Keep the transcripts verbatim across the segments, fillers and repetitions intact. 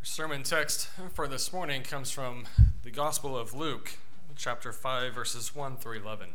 Sermon text for this morning comes from the Gospel of Luke, chapter five, verses one through eleven.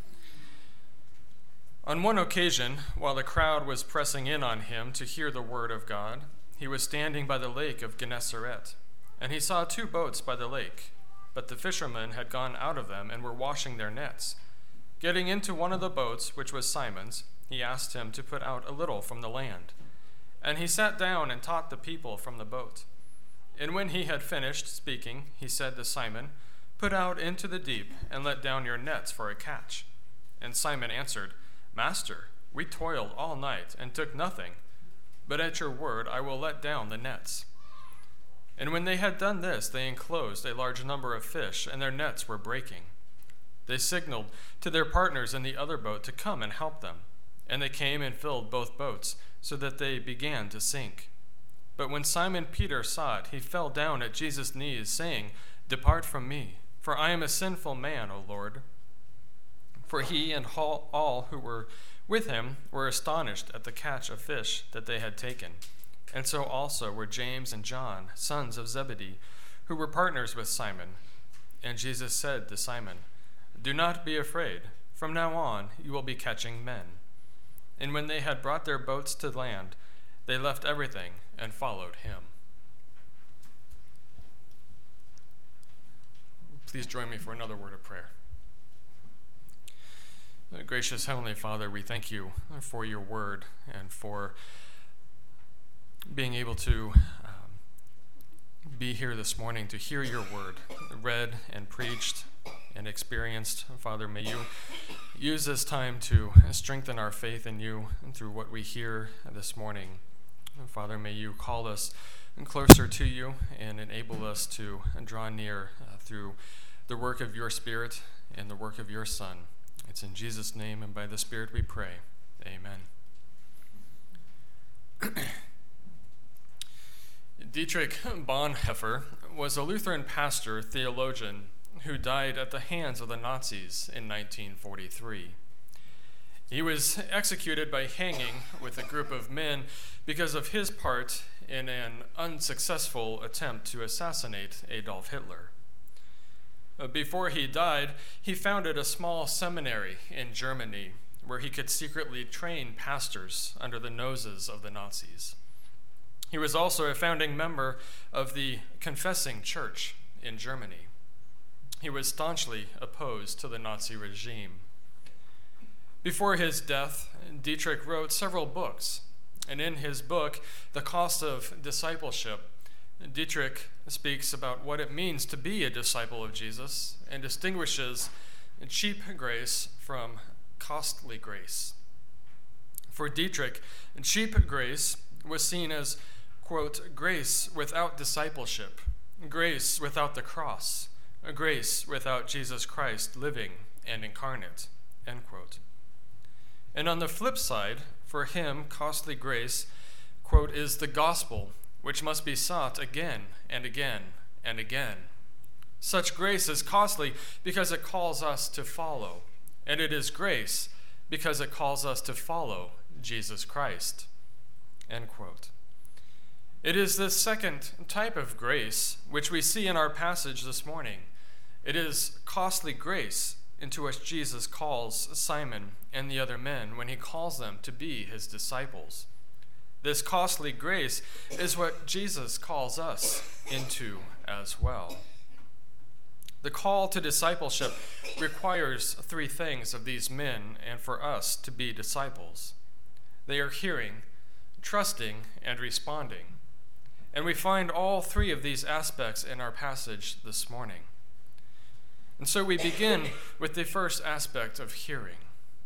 On one occasion, while the crowd was pressing in on him to hear the word of God, he was standing by the lake of Gennesaret, and he saw two boats by the lake, but the fishermen had gone out of them and were washing their nets. Getting into one of the boats, which was Simon's, he asked him to put out a little from the land. And he sat down and taught the people from the boat. And when he had finished speaking, he said to Simon, "Put out into the deep and let down your nets for a catch." And Simon answered, "Master, we toiled all night and took nothing, but at your word I will let down the nets." And when they had done this, they enclosed a large number of fish, and their nets were breaking. They signaled to their partners in the other boat to come and help them, and they came and filled both boats, so that they began to sink. But when Simon Peter saw it, he fell down at Jesus' knees, saying, "Depart from me, for I am a sinful man, O Lord." For he and all who were with him were astonished at the catch of fish that they had taken. And so also were James and John, sons of Zebedee, who were partners with Simon. And Jesus said to Simon, "Do not be afraid. From now on you will be catching men." And when they had brought their boats to land, they left everything and followed him. Please join me for another word of prayer. Gracious Heavenly Father, we thank you for your word and for being able to um, be here this morning to hear your word read and preached and experienced. Father, may you use this time to strengthen our faith in you through what we hear this morning. Father, may you call us closer to you and enable us to draw near uh, through the work of your Spirit and the work of your Son. It's in Jesus' name and by the Spirit we pray. Amen. Dietrich Bonhoeffer was a Lutheran pastor theologian who died at the hands of the Nazis in nineteen forty-three. He was executed by hanging with a group of men because of his part in an unsuccessful attempt to assassinate Adolf Hitler. Before he died, he founded a small seminary in Germany where he could secretly train pastors under the noses of the Nazis. He was also a founding member of the Confessing Church in Germany. He was staunchly opposed to the Nazi regime. Before his death, Dietrich wrote several books, and in his book, The Cost of Discipleship, Dietrich speaks about what it means to be a disciple of Jesus and distinguishes cheap grace from costly grace. For Dietrich, cheap grace was seen as, quote, grace without discipleship, grace without the cross, grace without Jesus Christ living and incarnate, end quote. And on the flip side, for him, costly grace, quote, is the gospel, which must be sought again and again and again. Such grace is costly because it calls us to follow, and it is grace because it calls us to follow Jesus Christ, end quote. It is this second type of grace which we see in our passage this morning. It is costly grace into which Jesus calls Simon and the other men when he calls them to be his disciples. This costly grace is what Jesus calls us into as well. The call to discipleship requires three things of these men and for us to be disciples. They are hearing, trusting, and responding. And we find all three of these aspects in our passage this morning. And so we begin with the first aspect of hearing.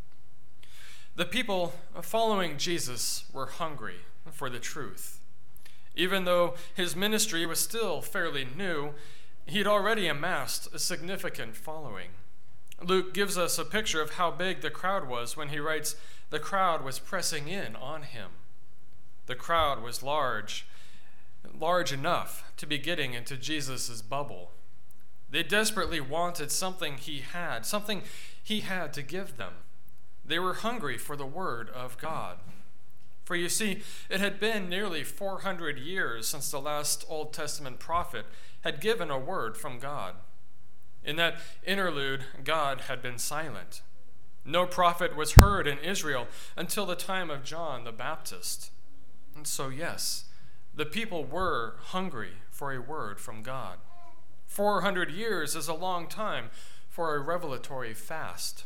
The people following Jesus were hungry for the truth. Even though his ministry was still fairly new, he'd already amassed a significant following. Luke gives us a picture of how big the crowd was when he writes, "The crowd was pressing in on him." The crowd was large, large enough to be getting into Jesus' bubble. They desperately wanted something he had, something he had to give them. They were hungry for the word of God. For you see, it had been nearly four hundred years since the last Old Testament prophet had given a word from God. In that interlude, God had been silent. No prophet was heard in Israel until the time of John the Baptist. And so, yes, the people were hungry for a word from God. four hundred years is a long time for a revelatory fast.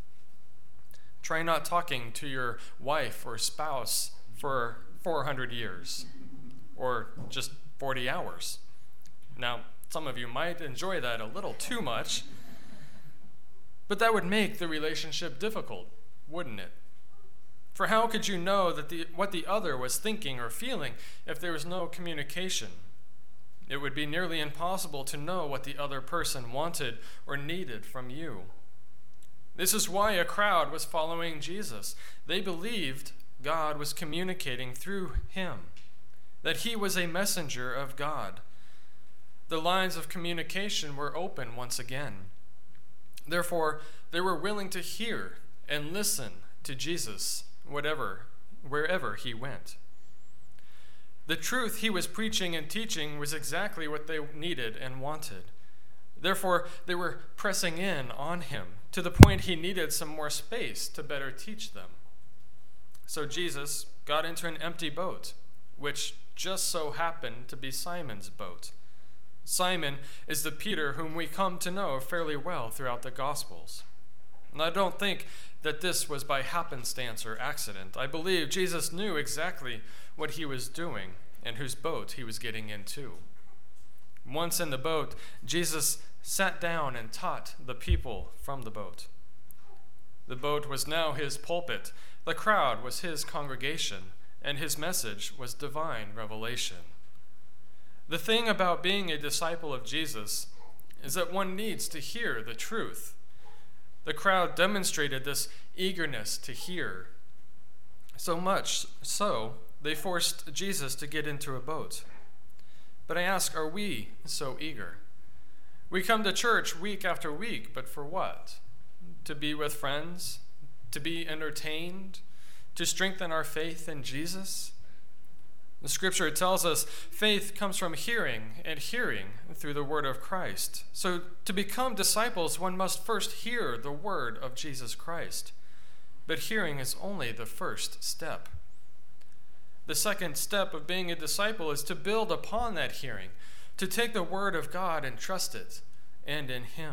Try not talking to your wife or spouse for four hundred years, or just forty hours. Now, some of you might enjoy that a little too much, but that would make the relationship difficult, wouldn't it? For how could you know that the, what the other was thinking or feeling if there was no communication? It would be nearly impossible to know what the other person wanted or needed from you. This is why a crowd was following Jesus. They believed God was communicating through him, that he was a messenger of God. The lines of communication were open once again. Therefore, they were willing to hear and listen to Jesus, whatever, wherever he went. The truth he was preaching and teaching was exactly what they needed and wanted. Therefore, they were pressing in on him to the point he needed some more space to better teach them. So Jesus got into an empty boat, which just so happened to be Simon's boat. Simon is the Peter whom we come to know fairly well throughout the Gospels. And I don't think that this was by happenstance or accident. I believe Jesus knew exactly what he was doing and whose boat he was getting into. Once in the boat, Jesus sat down and taught the people from the boat. The boat was now his pulpit, the crowd was his congregation, and his message was divine revelation. The thing about being a disciple of Jesus is that one needs to hear the truth. The crowd demonstrated this eagerness to hear. So much so, they forced Jesus to get into a boat. But I ask, are we so eager? We come to church week after week, but for what? To be with friends? To be entertained? To strengthen our faith in Jesus? The scripture tells us faith comes from hearing, and hearing through the word of Christ. So to become disciples, one must first hear the word of Jesus Christ. But hearing is only the first step. The second step of being a disciple is to build upon that hearing, to take the word of God and trust it, and in him.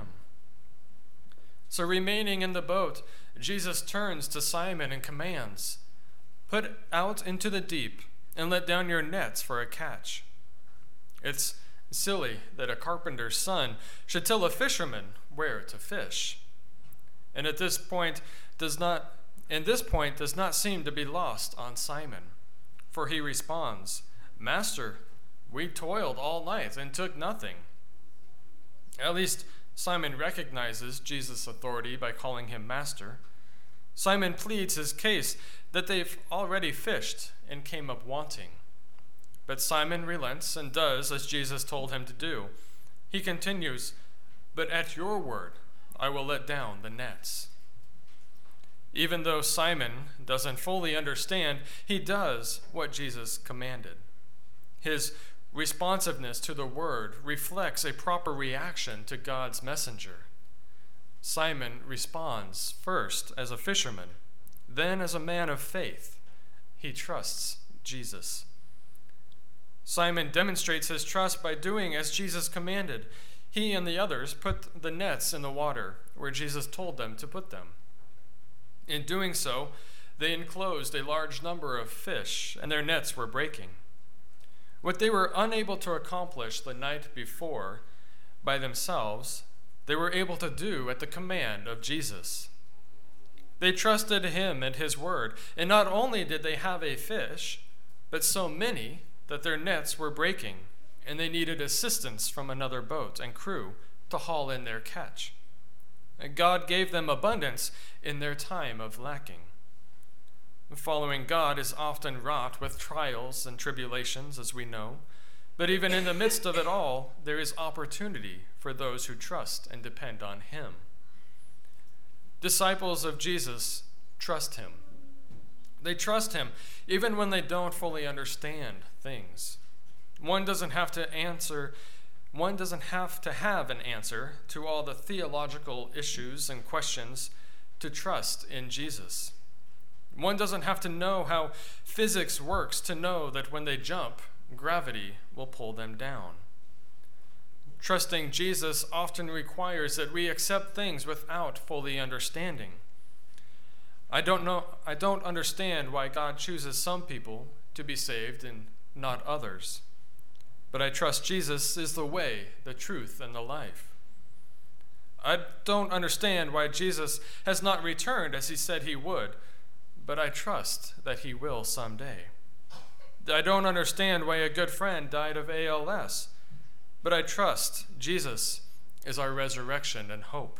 So remaining in the boat, Jesus turns to Simon and commands, "Put out into the deep and let down your nets for a catch." It's silly that a carpenter's son should tell a fisherman where to fish. And at this point does not and this point does not seem to be lost on Simon, for he responds, "Master, we toiled all night and took nothing." At least Simon recognizes Jesus' authority by calling him master. Simon pleads his case that they've already fished and came up wanting. But Simon relents and does as Jesus told him to do. He continues, "But at your word, I will let down the nets." Even though Simon doesn't fully understand, he does what Jesus commanded. His responsiveness to the word reflects a proper reaction to God's messenger. Simon responds first as a fisherman, then as a man of faith. He trusts Jesus. Simon demonstrates his trust by doing as Jesus commanded. He and the others put the nets in the water where Jesus told them to put them. In doing so, they enclosed a large number of fish, and their nets were breaking. What they were unable to accomplish the night before by themselves, they were able to do at the command of Jesus. They trusted him and his word, and not only did they have a fish, but so many that their nets were breaking, and they needed assistance from another boat and crew to haul in their catch. And God gave them abundance in their time of lacking. Following God is often wrought with trials and tribulations, as we know, but even in the midst of it all, there is opportunity for those who trust and depend on him. Disciples of Jesus trust him. They trust him even when they don't fully understand things. One doesn't have to answer, one doesn't have to have an answer to all the theological issues and questions to trust in Jesus. One doesn't have to know how physics works to know that when they jump, gravity will pull them down. Trusting Jesus often requires that we accept things without fully understanding. I don't know, I don't understand why God chooses some people to be saved and not others. But I trust Jesus is the way, the truth, and the life. I don't understand why Jesus has not returned as he said he would, but I trust that he will someday. I don't understand why a good friend died of A L S, but I trust Jesus is our resurrection and hope.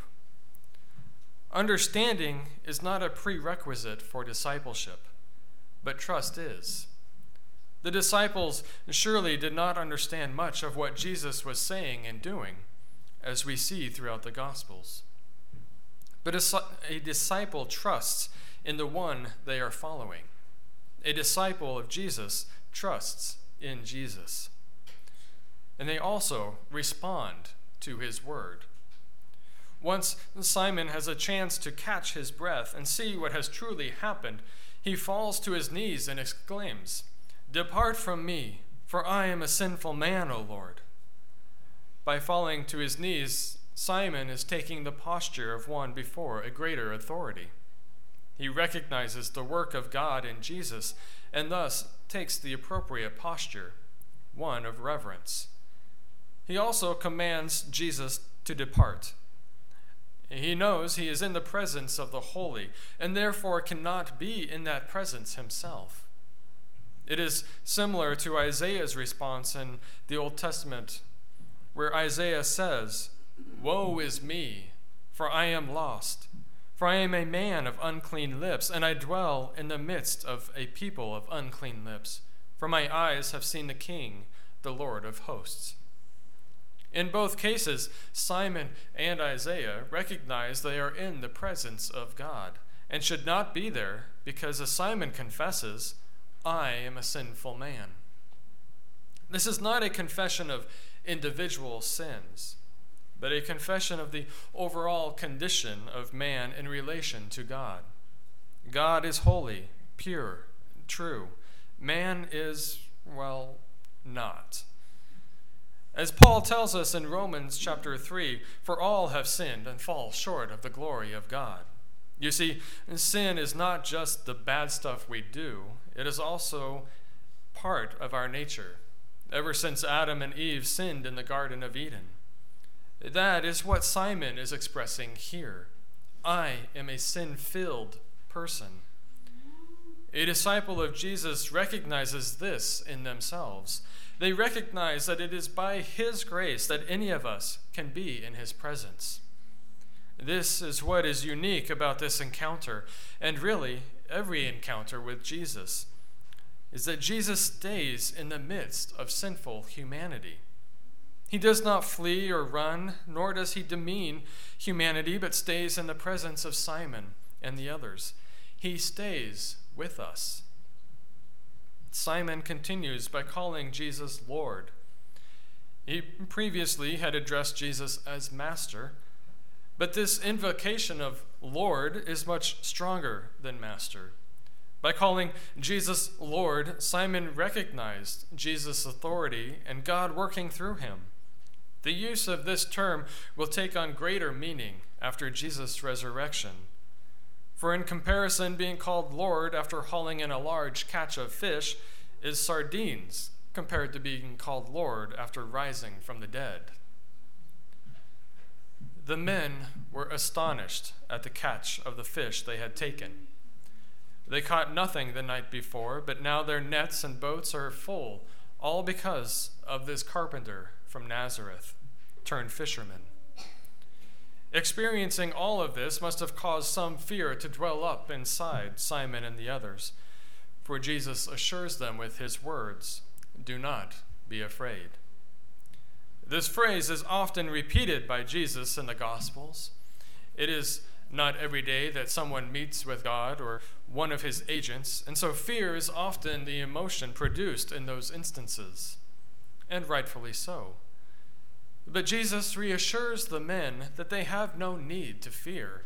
Understanding is not a prerequisite for discipleship, but trust is. The disciples surely did not understand much of what Jesus was saying and doing, as we see throughout the Gospels. But a disciple trusts in the one they are following. A disciple of Jesus trusts in Jesus. And they also respond to his word. Once Simon has a chance to catch his breath and see what has truly happened, he falls to his knees and exclaims, "Depart from me, for I am a sinful man, O Lord." By falling to his knees, Simon is taking the posture of one before a greater authority. He recognizes the work of God in Jesus and thus takes the appropriate posture, one of reverence. He also commands Jesus to depart. He knows he is in the presence of the holy and therefore cannot be in that presence himself. It is similar to Isaiah's response in the Old Testament, where Isaiah says, "Woe is me, for I am lost. For I am a man of unclean lips, and I dwell in the midst of a people of unclean lips. For my eyes have seen the King, the Lord of hosts." In both cases, Simon and Isaiah recognize they are in the presence of God and should not be there because, as Simon confesses, "I am a sinful man." This is not a confession of individual sins, but a confession of the overall condition of man in relation to God. God is holy, pure, true. Man is, well, not. As Paul tells us in Romans chapter three, "For all have sinned and fall short of the glory of God." You see, sin is not just the bad stuff we do, it is also part of our nature, ever since Adam and Eve sinned in the Garden of Eden. That is what Simon is expressing here. I am a sin-filled person. A disciple of Jesus recognizes this in themselves. They recognize that it is by his grace that any of us can be in his presence. This is what is unique about this encounter, and really every encounter with Jesus, is that Jesus stays in the midst of sinful humanity. He does not flee or run, nor does he demean humanity, but stays in the presence of Simon and the others. He stays with us. Simon continues by calling Jesus Lord. He previously had addressed Jesus as Master, but this invocation of Lord is much stronger than Master. By calling Jesus Lord, Simon recognized Jesus' authority and God working through him. The use of this term will take on greater meaning after Jesus' resurrection. For in comparison, being called Lord after hauling in a large catch of fish is sardines compared to being called Lord after rising from the dead. The men were astonished at the catch of the fish they had taken. They caught nothing the night before, but now their nets and boats are full, all because of this carpenter from Nazareth, turned fisherman. Experiencing all of this must have caused some fear to dwell up inside Simon and the others, for Jesus assures them with his words, "Do not be afraid." This phrase is often repeated by Jesus in the Gospels. It is not every day that someone meets with God or one of his agents, and so fear is often the emotion produced in those instances, and rightfully so. But Jesus reassures the men that they have no need to fear.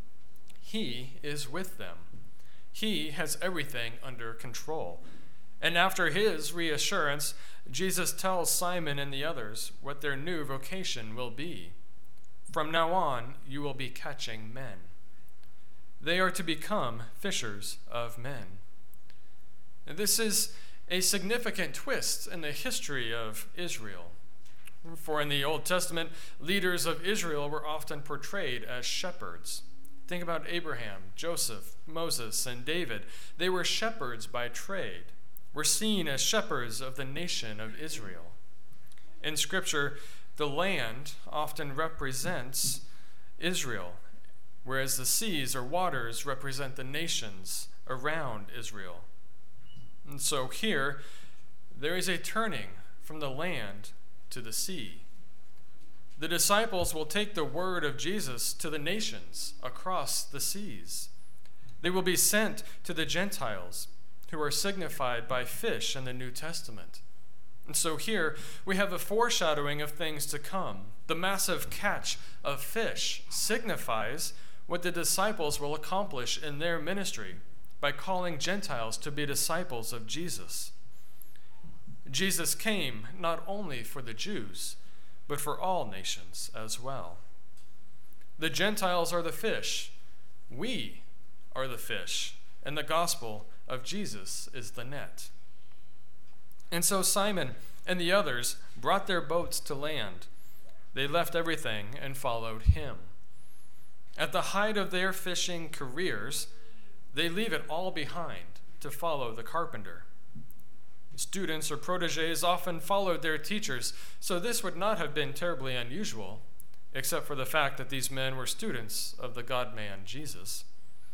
He is with them. He has everything under control. And after his reassurance, Jesus tells Simon and the others what their new vocation will be. From now on, you will be catching men. They are to become fishers of men. And this is a significant twist in the history of Israel. For in the Old Testament, leaders of Israel were often portrayed as shepherds. Think about Abraham, Joseph, Moses, and David. They were shepherds by trade, were seen as shepherds of the nation of Israel. In Scripture, the land often represents Israel, whereas the seas or waters represent the nations around Israel. And so here, there is a turning from the land to the sea. The disciples will take the word of Jesus to the nations across the seas. They will be sent to the Gentiles, who are signified by fish in the New Testament. And so here we have a foreshadowing of things to come. The massive catch of fish signifies what the disciples will accomplish in their ministry by calling Gentiles to be disciples of Jesus. Jesus came not only for the Jews, but for all nations as well. The Gentiles are the fish. We are the fish, and the gospel of Jesus is the net. And so Simon and the others brought their boats to land. They left everything and followed him. At the height of their fishing careers, they leave it all behind to follow the carpenter. Students or protégés often followed their teachers, so this would not have been terribly unusual, except for the fact that these men were students of the God-man Jesus.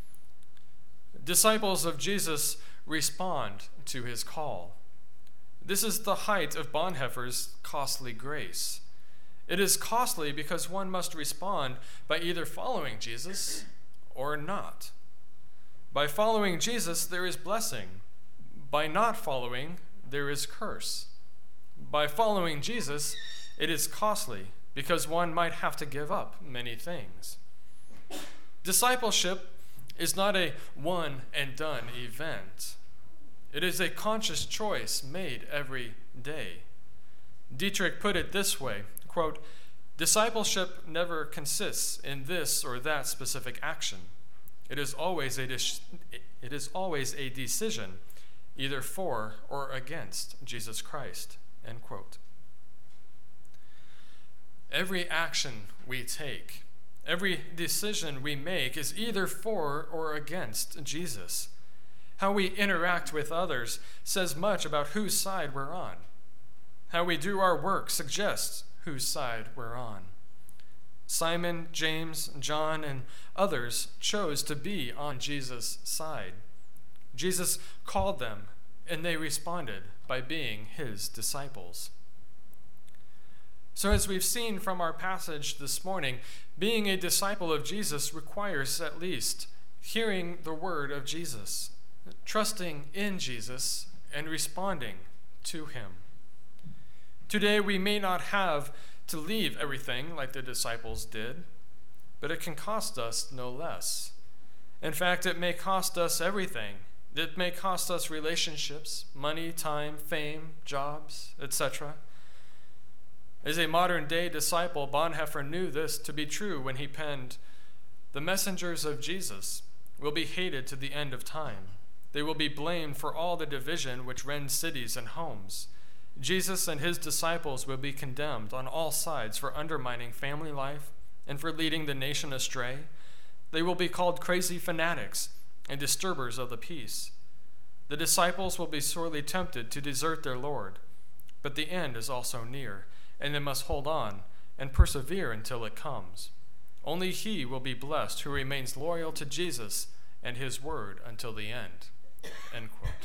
Disciples of Jesus respond to his call. This is the height of Bonhoeffer's costly grace. It is costly because one must respond by either following Jesus or not. By following Jesus, there is blessing. By not following, there is curse. By following Jesus, it is costly because one might have to give up many things. Discipleship is not a one and done event. It is a conscious choice made every day. Dietrich put it this way, quote, "Discipleship never consists in this or that specific action. It is always a de- it is always a decision, either for or against Jesus Christ," end quote. Every action we take, every decision we make is either for or against Jesus. How we interact with others says much about whose side we're on. How we do our work suggests whose side we're on. Simon, James, John, and others chose to be on Jesus' side. Jesus called them, and they responded by being his disciples. So as we've seen from our passage this morning, being a disciple of Jesus requires at least hearing the word of Jesus, trusting in Jesus, and responding to him. Today we may not have to leave everything like the disciples did, but it can cost us no less. In fact, it may cost us everything. It may cost us relationships, money, time, fame, jobs, et cetera. As a modern-day disciple, Bonhoeffer knew this to be true when he penned, "The messengers of Jesus will be hated to the end of time. They will be blamed for all the division which rends cities and homes. Jesus and his disciples will be condemned on all sides for undermining family life and for leading the nation astray. They will be called crazy fanatics and disturbers of the peace. The disciples will be sorely tempted to desert their Lord, but the end is also near, and they must hold on and persevere until it comes. Only he will be blessed who remains loyal to Jesus and his word until the end." End quote.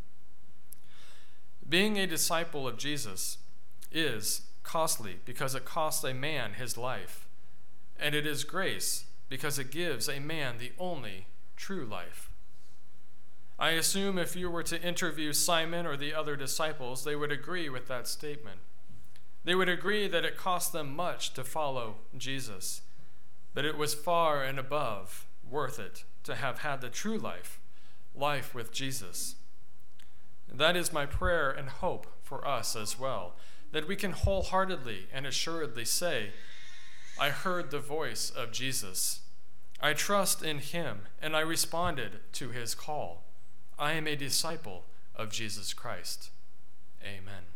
Being a disciple of Jesus is costly because it costs a man his life, and it is grace because it gives a man the only true life. I assume if you were to interview Simon or the other disciples, they would agree with that statement. They would agree that it cost them much to follow Jesus, but it was far and above worth it to have had the true life, life with Jesus. That is my prayer and hope for us as well, that we can wholeheartedly and assuredly say, I heard the voice of Jesus. I trust in him, and I responded to his call. I am a disciple of Jesus Christ. Amen.